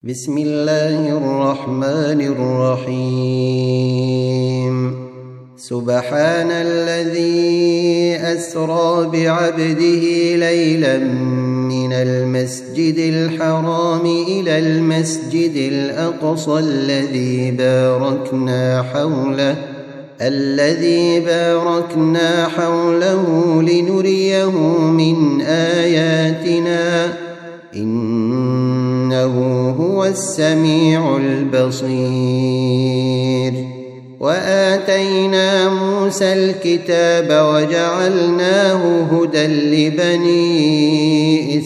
بسم الله الرحمن الرحيم سبحان الذي أسرى بعبده ليلا من المسجد الحرام إلى المسجد الأقصى الذي باركنا حوله لنريه من آياتنا إنه هو السميع البصير. وآتينا موسى الكتاب وجعلناه هدى لبني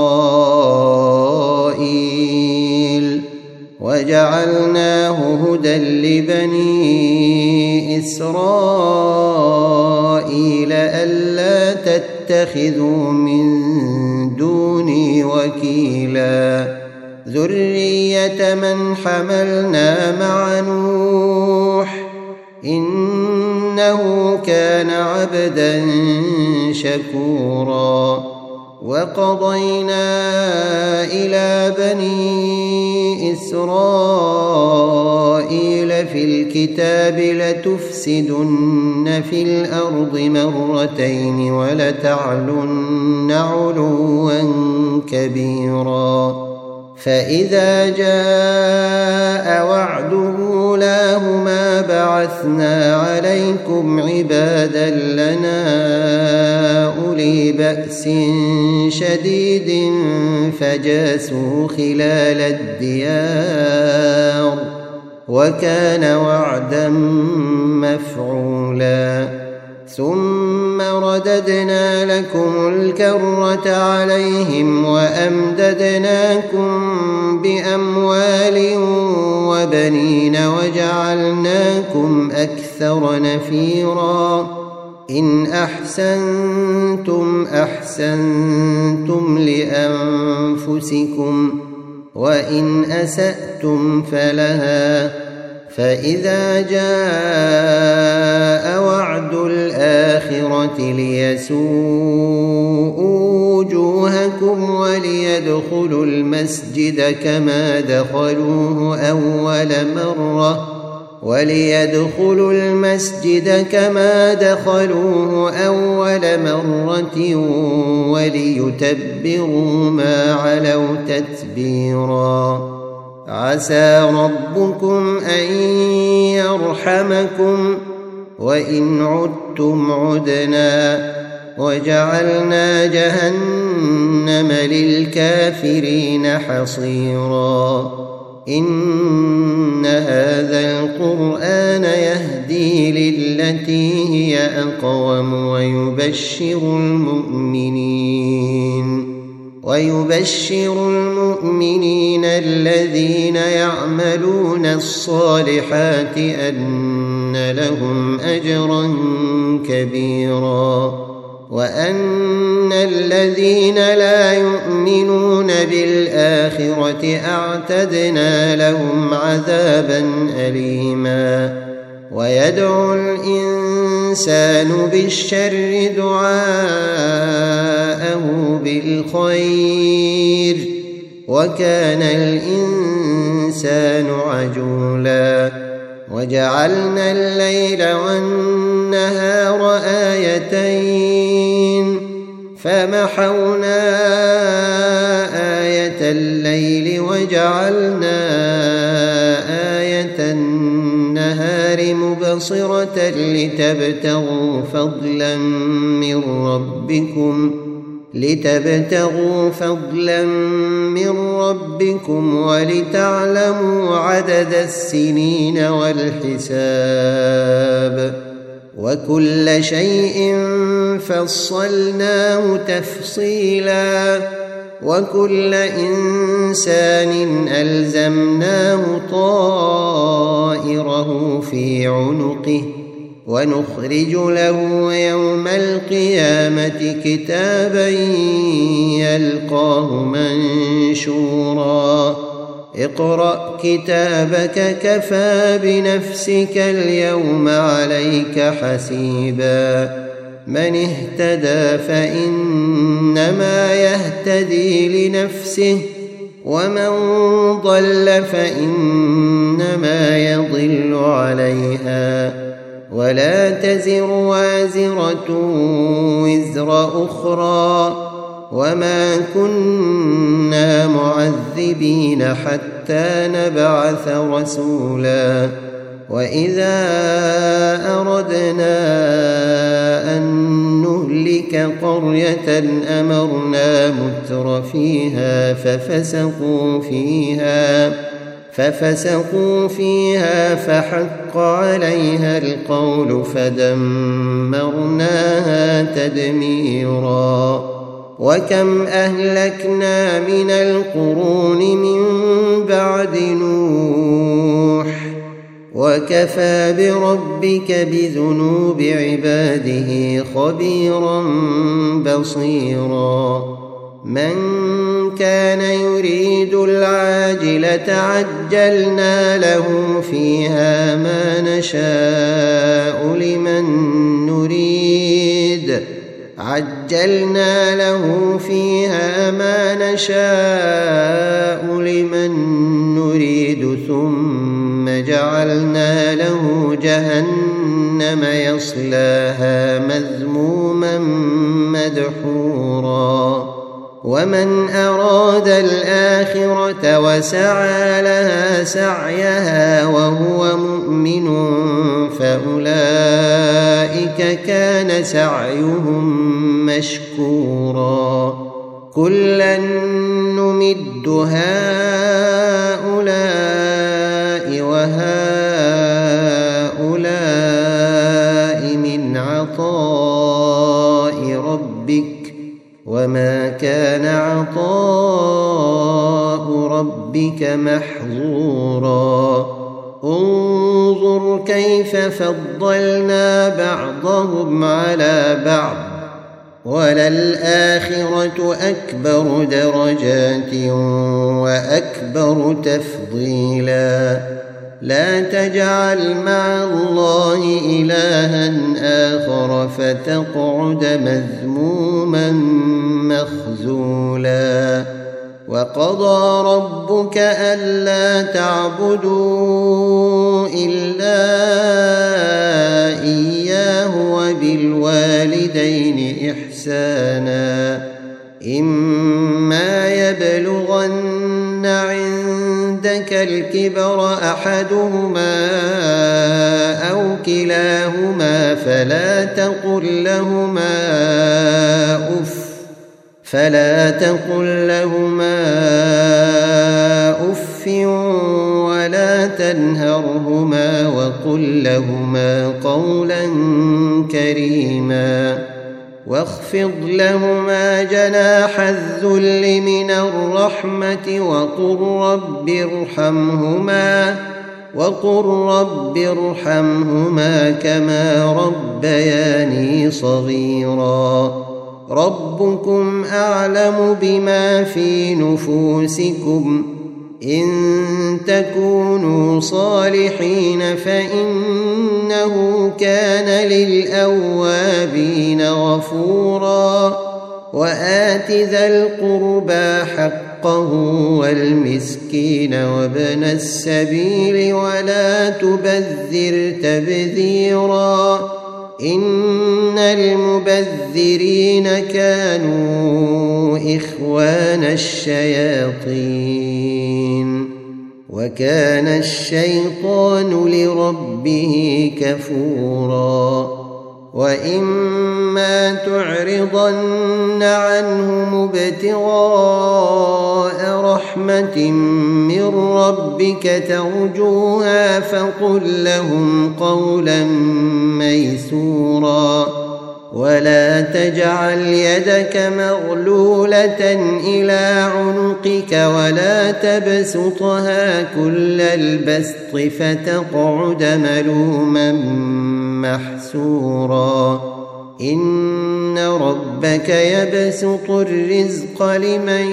إسرائيل ألا تتخذوا من دوني وكيلا ذرية من حملنا مع نوح إنه كان عبدا شكورا. وقضينا إلى بني إسرائيل في الكتاب لتفسدن في الأرض مرتين ولتعلن علوا كبيرا. فإذا جاء وعد أولاهما بعثنا عليكم عبادا لنا أولي بأس شديد فجاسوا خلال الديار وكان وعدا مفعولا. ثم رددنا لكم الكرة عليهم وأمددناكم بأموال وبنين وجعلناكم أكثر نفيرا. إن أحسنتم لأنفسكم وإن أسأتم فلها. فإذا جاء وعد الآخرة ليسوءوا وجوهكم وليدخلوا المسجد كما دخلوه أول مرة وليتبروا ما علوا تتبيرا. عسى ربكم أن يرحمكم وإن عدتم عدنا وجعلنا جهنم للكافرين حصيرا. إن هذا القرآن يهدي للتي هي أقوم ويبشر المؤمنين الذين يعملون الصالحات أن لهم أجرا كبيرا. وأن الذين لا يؤمنون بالآخرة أعتدنا لهم عذابا أليما. ويدعو الإنسان بالشر دعاءه بالخير وكان الإنسان عجولا. وجعلنا الليل والنهار آيتين فمحونا آية الليل وجعلنا آية النهار مبصرة لتبتغوا فضلا من ربكم ولتعلموا عدد السنين والحساب وكل شيء فصلناه تفصيلا. وكل إنسان ألزمناه طائره في عنقه ونخرج له يوم القيامة كتابا يلقاه منشورا. اقرأ كتابك كفى بنفسك اليوم عليك حسيبا. من اهتدى فإنما يهتدي لنفسه ومن ضل فإنما يضل عليها ولا تزر وازرة وزر أخرى وما كنا معذبين حتى نبعث رسولا وإذا أردنا أن نهلك قرية أمرنا متر فيها ففسقوا فيها فحق عليها القول فدمرناها تدميرا وكم أهلكنا من القرون من بعد نوح وكفى بربك بذنوب عباده خبيرا بصيرا من كان يريد العاجلة عجلنا له فيها ما نشاء لمن نريد ثم جعلنا له جهنم يصلاها مذموما مدحورا ومن أراد الآخرة وسعى لها سعيها وهو مؤمن فأولئك كان سعيهم مشكورا كلا نمد هؤلاء وهؤلاء من عطاء ربك وما كان عطاء ربك محظورا انظر كيف فضلنا بعضهم على بعض وللآخرة أكبر درجات وأكبر تفضيلا لا تجعل مع الله إلها آخر فتقعد مذموما مخذولا وقضى ربك ألا تعبدوا إلا إياه وبالوالدين إحسانا إما يبلغن عندك الكبر أحدهما أو كلاهما فلا تقل لهما أف ولا تنهرهما وقل لهما قولا كريما واخفض لهما جناح الذل من الرحمة وقل رب ارحمهما كما ربياني صغيرا ربكم أعلم بما في نفوسكم إن تكونوا صالحين فإنه كان للأوابين غفورا وآت ذا القربى حقه والمسكين وابن السبيل ولا تبذر تبذيرا إن المبذرين كانوا إخوان الشياطين وكان الشيطان لربه كفورا وإما تعرضن عنهم ابتغاء رحمة من ربك ترجوها فقل لهم قولا ميسورا ولا تجعل يدك مغلولة إلى عنقك ولا تبسطها كل البسط فتقعد ملوما محسورا إن ربك يبسط الرزق لمن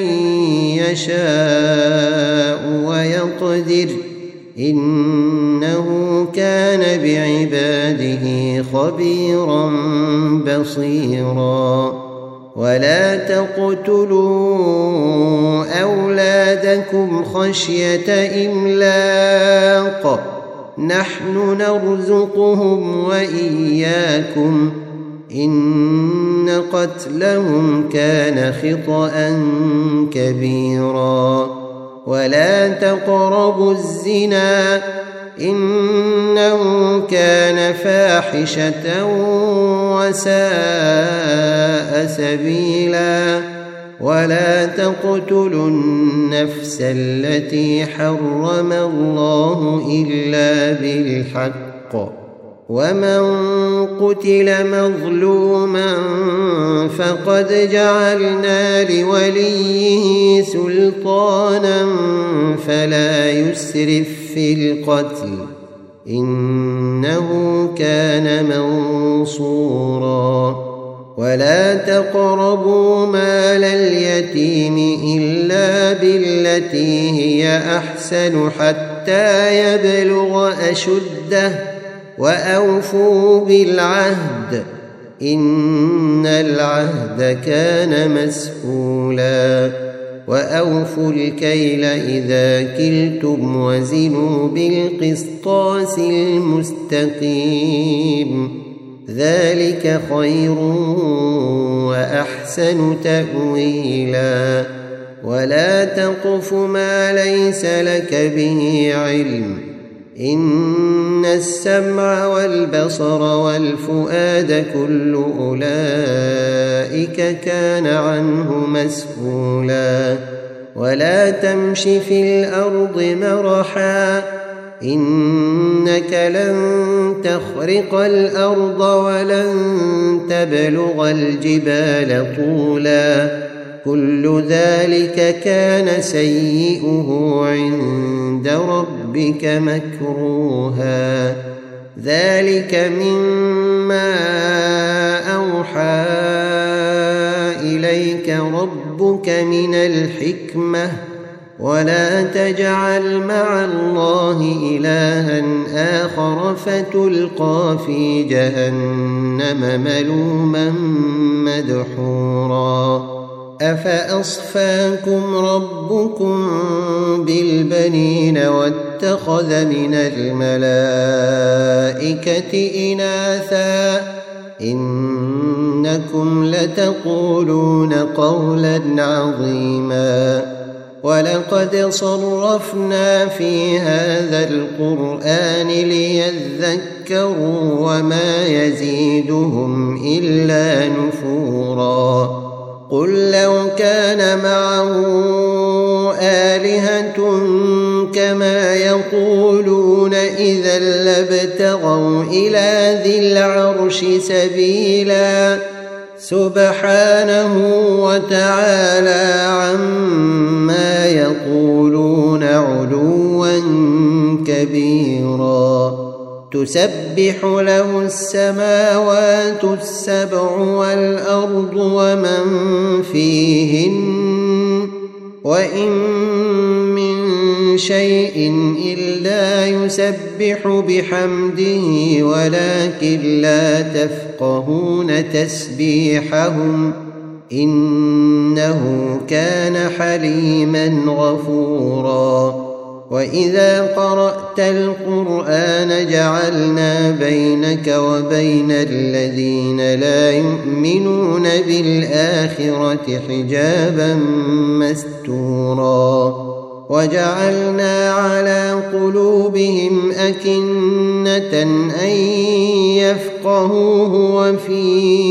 يشاء ويقدر إنه كان بعباده خبيرا بصيرا ولا تقتلوا أولادكم خشية إملاق نحن نرزقهم وإياكم إن قتلهم كان خطأ كبيرا ولا تقربوا الزنا إنه كان فاحشة وساء سبيلا ولا تقتلوا النفس التي حرم الله إلا بالحق ومن قتل مظلوما فقد جعلنا لوليه سلطانا فلا يسرف في القتل إنه كان منصورا ولا تقربوا مال اليتيم إلا بالتي هي أحسن حتى يبلغ أشده وأوفوا بالعهد إن العهد كان مسؤولا وأوفوا الكيل إذا كلتم وزنوا بالقسطاس المستقيم ذلك خير وأحسن تأويلا ولا تقف ما ليس لك به علم إن السمع والبصر والفؤاد كل أولئك كان عنه مسؤولا ولا تمش في الأرض مرحا إنك لن تخرق الأرض ولن تبلغ الجبال طولا كل ذلك كان سيئه عند ربك مكروها ذلك مما أوحى إليك ربك من الحكمة ولا تجعل مع الله إلها آخر فتلقى في جهنم ملوما مدحورا أفأصفاكم ربكم بالبنين واتخذ من الملائكة إناثا إنكم لتقولون قولا عظيما ولقد صرفنا في هذا القرآن ليذكروا وما يزيدهم إلا نفورا قل لو كان معه آلهة كما يقولون إذا لابتغوا إلى ذي العرش سبيلا سبحانه وتعالى عما يقولون علوا كبيرا تسبح له السماوات السبع والأرض ومن فيهن وإن من شيء إلا يسبح بحمده ولكن لا تفقهون تسبيحهم إنه كان حليما غفورا وإذا قرأت القرآن جعلنا بينك وبين الذين لا يؤمنون بالآخرة حجابا مستورا وجعلنا على قلوبهم أكنة أن يفقهوه وفي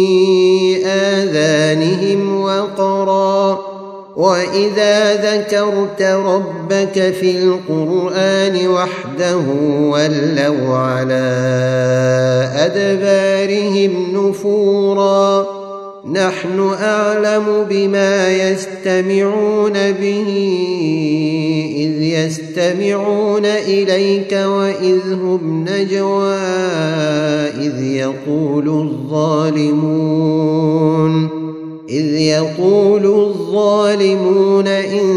آذانهم وقرا وإذا ذكرت ربك في القرآن وحده ولوا على أدبارهم نفورا نحن أعلم بما يستمعون به إذ يستمعون إليك وإذ هم نجوى إذ يقول الظالمون إن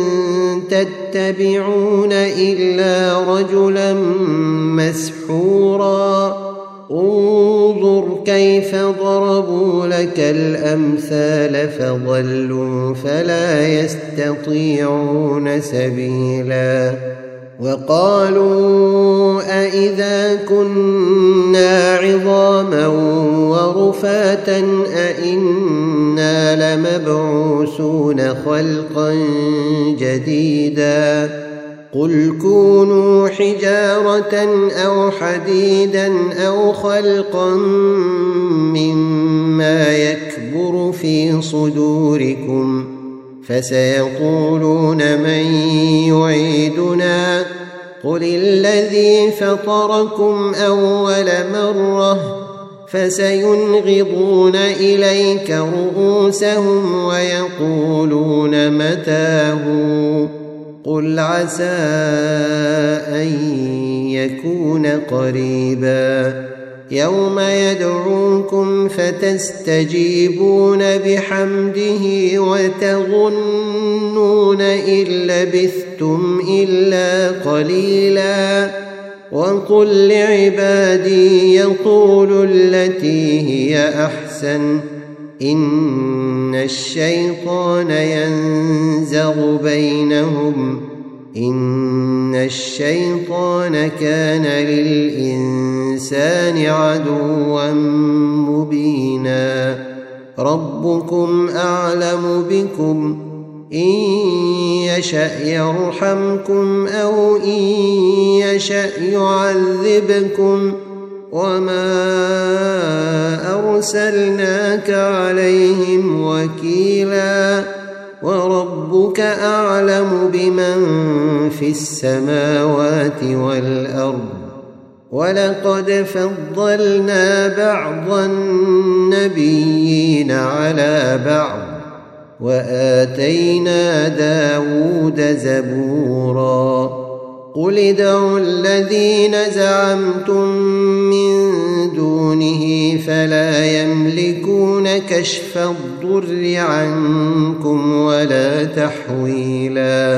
تتبعون إلا رجلا مسحورا انظر كيف ضربوا لك الأمثال فضلوا فلا يستطيعون سبيلا وقالوا أإذا كنا عظاما ورفاتا أإنا لمبعوثون خلقا جديدا قل كونوا حجارة أو حديدا أو خلقا مما يكبر في صدوركم فسيقولون من يعيدنا قل الذي فطركم أول مرة فسينغضون إليك رؤوسهم ويقولون متى هو قل عسى أن يكون قريبا يوم يدعوكم فتستجيبون بحمده وتظنون إن لبثتم إلا قليلا وقل لعبادي يقولوا التي هي أحسن إن الشيطان ينزغ بينهم إن الشيطان كان للإنسان عدوا مبينا ربكم أعلم بكم إن يشأ يرحمكم أو إن يشأ يعذبكم وما أرسلناك عليهم وكيلا وربك أعلم بمن في السماوات والأرض ولقد فضلنا بعض النبيين على بعض وآتينا داود زبورا قل ادعوا الذين زعمتم من دونه فلا يملكون كشف الضر عنكم ولا تحويلا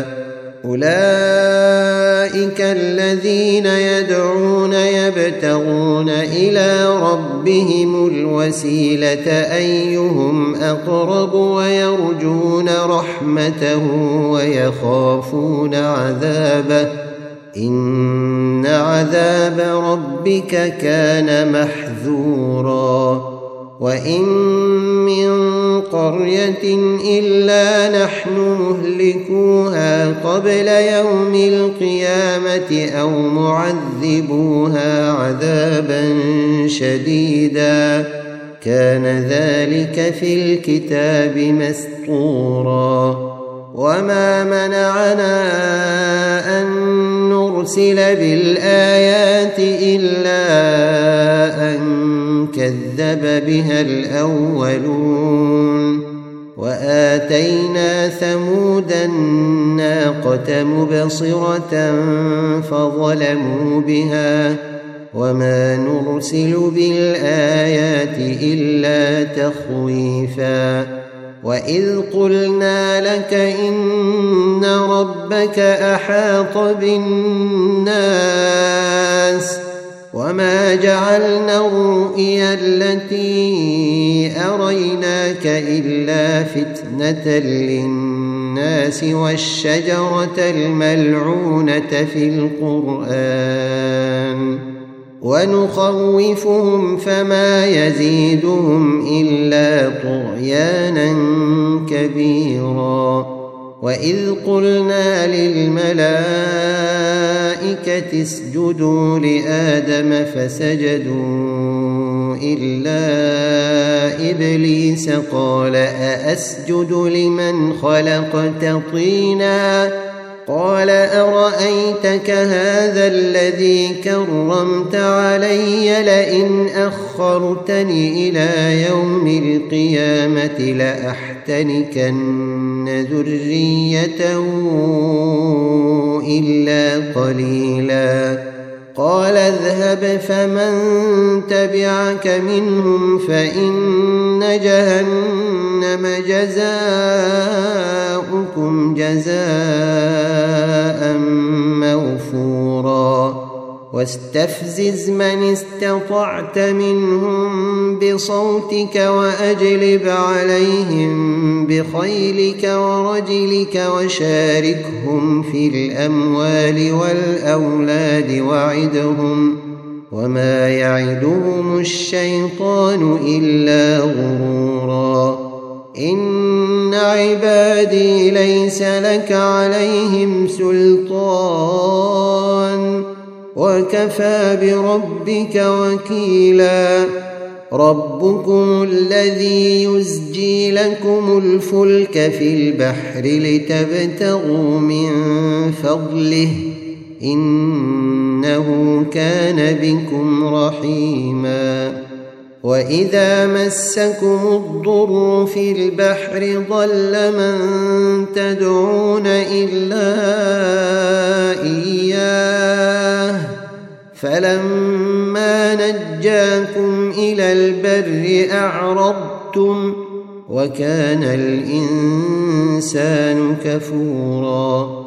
أولئك الذين يدعون يبتغون إلى ربهم الوسيلة أيهم أقرب ويرجون رحمته ويخافون عذابه إن عذاب ربك كان محذورا وإن من قرية إلا نحن مهلكوها قبل يوم القيامة أو معذبوها عذابا شديدا كان ذلك في الكتاب مسطورا وما منعنا أن نرسل بالآيات إلا أن كذب بها الأولون وآتينا ثمود الناقة مبصرة فظلموا بها وما نرسل بالآيات إلا تخويفا وإذ قلنا لك إن ربك أحاط بالناس وما جعلنا الرؤيا التي أريناك إلا فتنة للناس والشجرة الملعونة في القرآن ونخوفهم فما يزيدهم إلا طغيانا كبيرا وإذ قلنا للملائكة اسجدوا لآدم فسجدوا إلا إبليس قال أأسجد لمن خلقت طينا قال أرأيتك هذا الذي كرمت علي لئن أخرتني إلى يوم القيامة لأحتنكن ذريته إلا قليلا قال اذهب فمن تبعك منهم فإن جهنم جزاؤكم جزاء موفورا واستفزز من استطعت منهم بصوتك وأجلب عليهم بخيلك ورجلك وشاركهم في الأموال والأولاد وعدهم وما يعدهم الشيطان إلا غرورا إن عبادي ليس لك عليهم سلطان وكفى بربك وكيلا ربكم الذي يزجي لكم الفلك في البحر لتبتغوا من فضله إنه كان بكم رحيما وإذا مسكم الضر في البحر ضل من تدعون إلا إياه فلما نجاكم إلى البر أعرضتم وكان الإنسان كفورا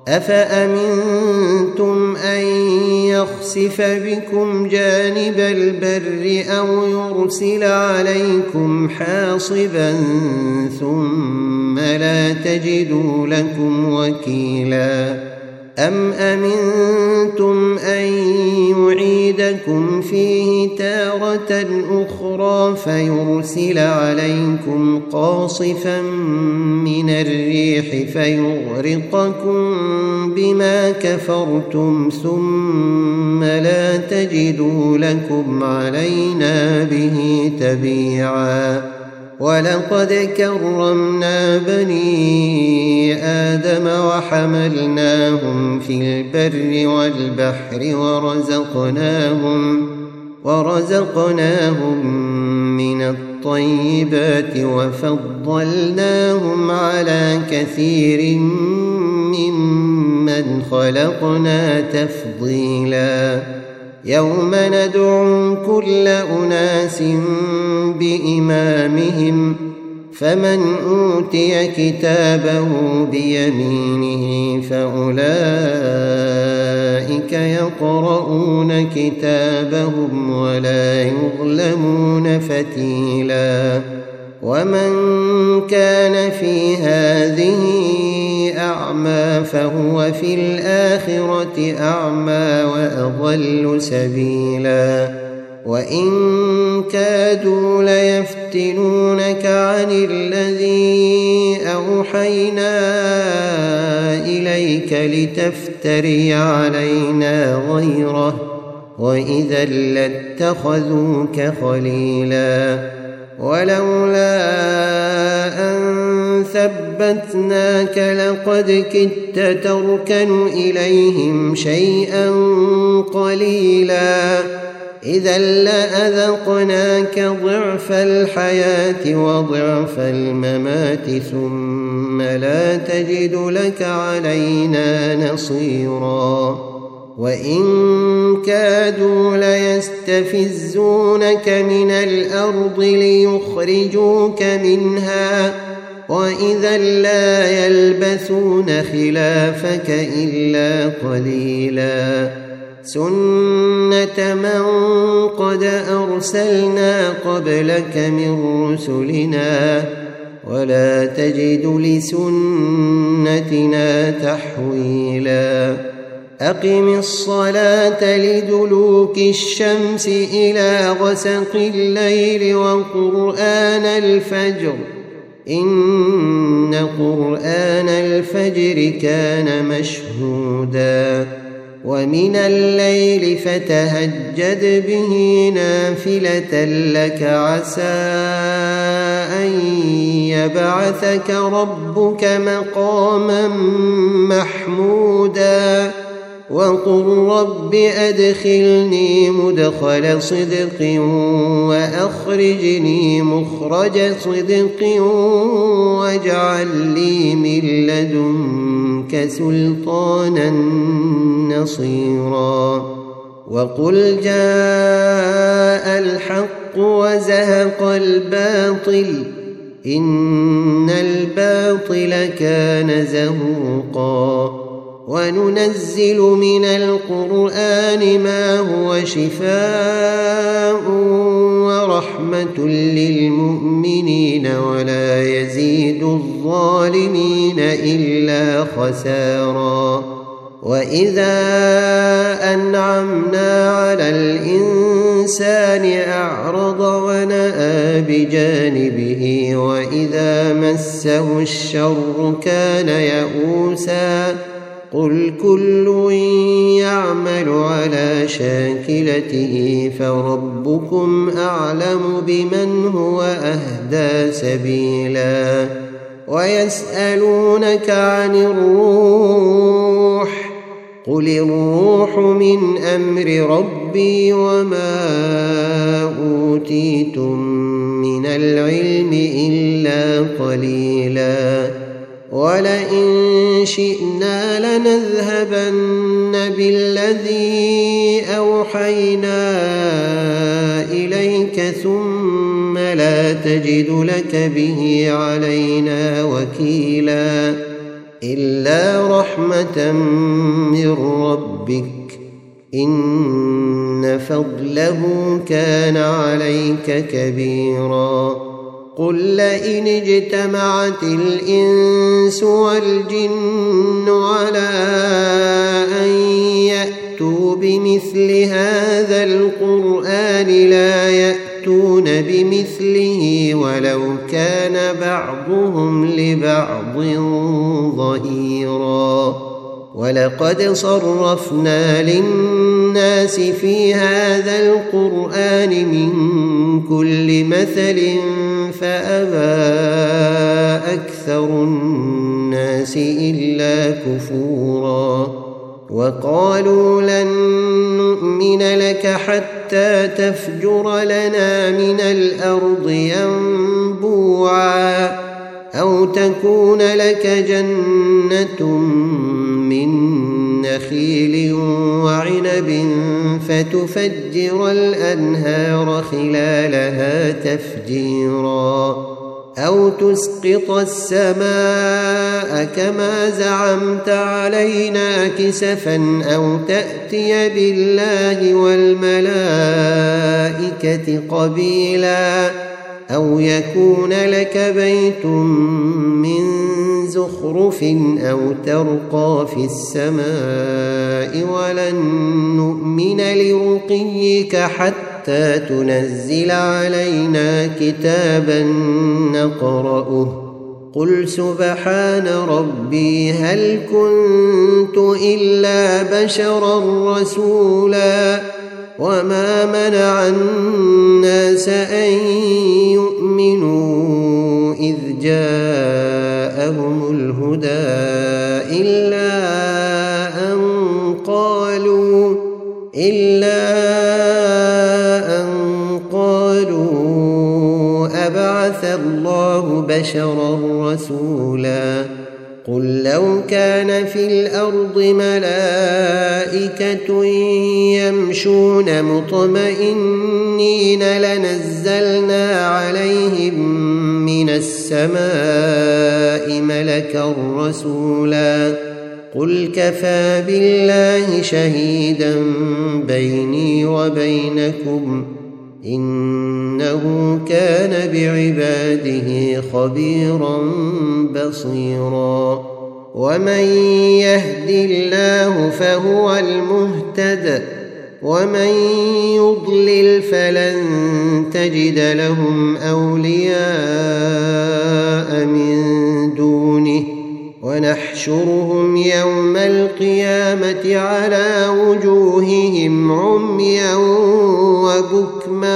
أفأمنتم أن يخسف بكم جانب البر أو يرسل عليكم حاصبا ثم لا تجدوا لكم وكيلا أم أمنتم أن يعيدكم فيه تارة أخرى فيرسل عليكم قاصفا من الريح فيغرقكم بما كفرتم ثم لا تجدوا لكم علينا به تبيعا ولقد كرمنا بني آدم وحملناهم في البر والبحر ورزقناهم من الطيبات وفضلناهم على كثير ممن خلقنا تفضيلا يوم ندعو كل أناس بإمامهم فمن أوتي كتابه بيمينه فأولئك يقرؤون كتابهم ولا يظلمون فتيلا ومن كان في هذه أعمى فهو في الآخرة أعمى وأضل سبيلا وإن كادوا ليفتنونك عن الذي أوحينا إليك لتفتري علينا غيره وإذا لاتخذوك خليلا ولولا أن ثبتناك لقد كدت تركن إليهم شيئا قليلا إذا لأذقناك ضعف الحياة وضعف الممات ثم لا تجد لك علينا نصيرا وإن كادوا ليستفزونك من الأرض ليخرجوك منها وإذا لا يلبثون خلافك إلا قليلا سنة من قد أرسلنا قبلك من رسلنا ولا تجد لسنتنا تحويلا أقم الصلاة لدلوك الشمس إلى غسق الليل وقرآن الفجر إن قرآن الفجر كان مشهودا ومن الليل فتهجد به نافلة لك عسى أن يبعثك ربك مقاما محمودا وقل رب أدخلني مدخل صدق وأخرجني مخرج صدق واجعل لي من لدنك سلطانا نصيرا وقل جاء الحق وزهق الباطل إن الباطل كان زهوقا وننزل من القرآن ما هو شفاء ورحمة للمؤمنين ولا يزيد الظالمين إلا خسارا وإذا أنعمنا على الإنسان أعرض ونأى بجانبه وإذا مسه الشر كان يئوسا قل كل يعمل على شاكلته فربكم أعلم بمن هو أهدى سبيلا ويسألونك عن الروح قل الروح من أمر ربي وما أوتيتم من العلم إلا قليلا ولئن شئنا لنذهبن بالذي أوحينا إليك ثم لا تجد لك به علينا وكيلا إلا رحمة من ربك إن فضله كان عليك كبيرا قل لئن اجتمعت الإنس والجن على أن يأتوا بمثل هذا القرآن لا يأتون بمثله ولو كان بعضهم لبعض ظهيرا ولقد صرفنا للناس في هذا القرآن من كل مثل فأبى أكثر الناس إلا كفورا وقالوا لن نؤمن لك حتى تفجر لنا من الأرض ينبوعا أو تكون لك جنة من نخيل وعنب فتفجر الأنهار خلالها تفجيرا أو تسقط السماء كما زعمت علينا كسفا أو تأتي بالله والملائكة قبيلا أو يكون لك بيت من زخرف أو ترقى في السماء ولن نؤمن لرقيك حتى تنزل علينا كتابا نقرأه قل سبحان ربي هل كنت إلا بشرا رسولا وما منع الناس أن يؤمنوا إذ جاءهم الهدى إلا أن قالوا أبعث الله بشرا رسولا قل لو كان في الأرض ملائكة يمشون مطمئنين لنزلنا عليهم من السماء ملكا رسولا قل كفى بالله شهيدا بيني وبينكم إنه كان بعباده خبيرا بصيرا ومن يهد الله فهو المهتد ومن يضلل فلن تجد لهم أولياء من دونه ونحشرهم يوم القيامة على وجوههم عميا وبكما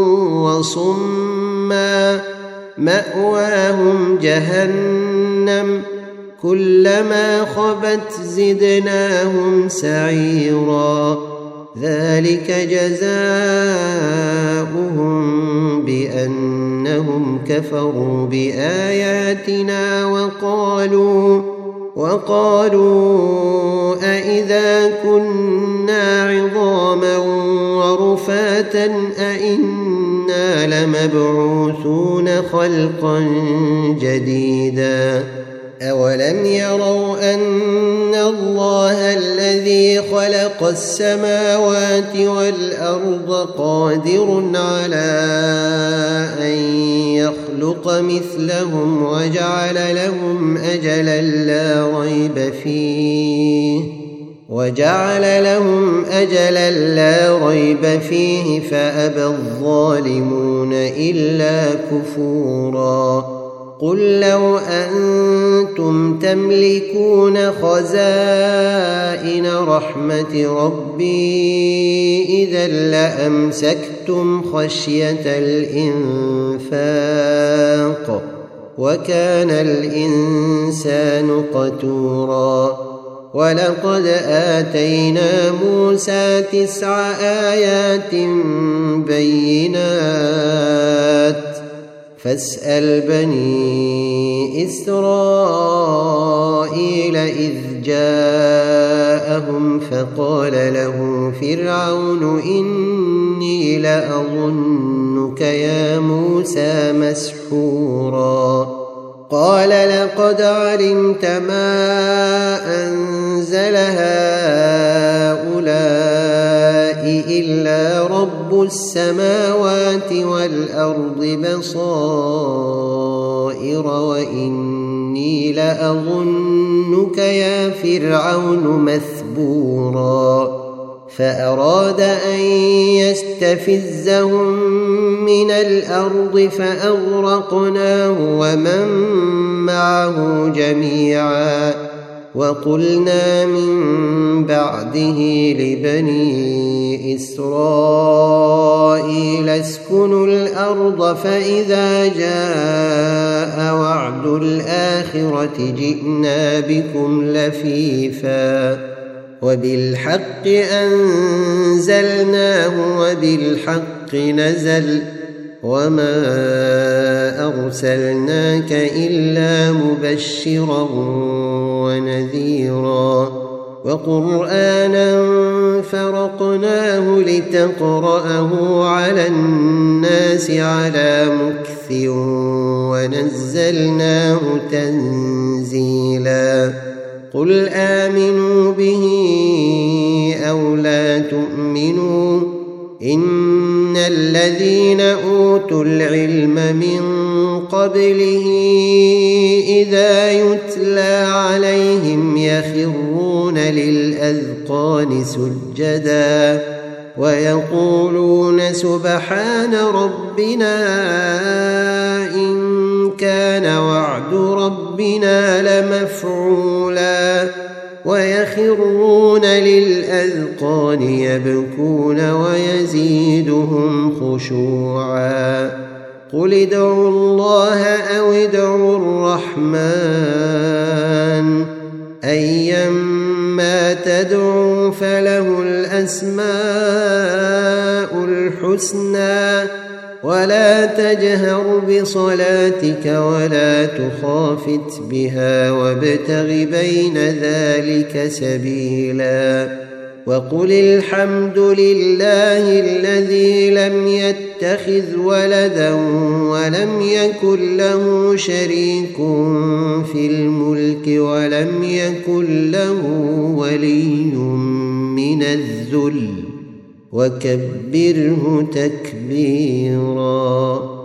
وصما مأواهم جهنم كلما خبت زدناهم سعيرا ذلك جزاؤهم بأنهم كفروا بآياتنا وقالوا أئذا كنا عظاما ورفاتا أئنا لمبعوثون خلقا جديدا أولم يروا أن الله الذي خلق السماوات والأرض قادر على أن يخلق مثلهم وجعل لهم أجلا لا ريب فيه فأبى الظالمون إلا كفورا قل لو أنتم تملكون خزائن رحمة ربي إذا لأمسكتم خشية الإنفاق وكان الإنسان قتورا ولقد آتينا موسى 9 آيات بينات فاسأل بني إسرائيل إذ جاءهم فقال له فرعون إني لأظنك يا موسى مسحورا قال لقد علمت ما أنزل هؤلاء إلا رب السماوات والأرض بصائر وإني لأظنك يا فرعون مثبورا فأراد أن يستفزهم من الأرض فأغرقناه ومن معه جميعا وقلنا من بعده لبني إسرائيل اسكنوا الأرض فإذا جاء وعد الآخرة جئنا بكم لفيفا وبالحق أنزلناه وبالحق نزل وما أرسلناك إلا مبشرا ونذيرا وقرآنا فرقناه لتقرأه على الناس على مكث ونزلناه تنزيلا قل آمنوا به أو لا تؤمنوا إن الذين أوتوا العلم من قبله إذا يتلى عليهم يخرون للأذقان سجدا ويقولون سبحان ربنا إن كان وعد ربنا لمفعولا ويخرون للأذقان يبكون ويزيدهم خشوعا قل ادعوا الله أو ادعوا الرحمن أيما تدعوا فله الأسماء الحسنى ولا تجهر بصلاتك ولا تخافت بها وابتغ بين ذلك سبيلا وقل الحمد لله الذي لم يتخذ ولدا ولم يكن له شريك في الملك ولم يكن له ولي من الذل وكبره تكبيرا.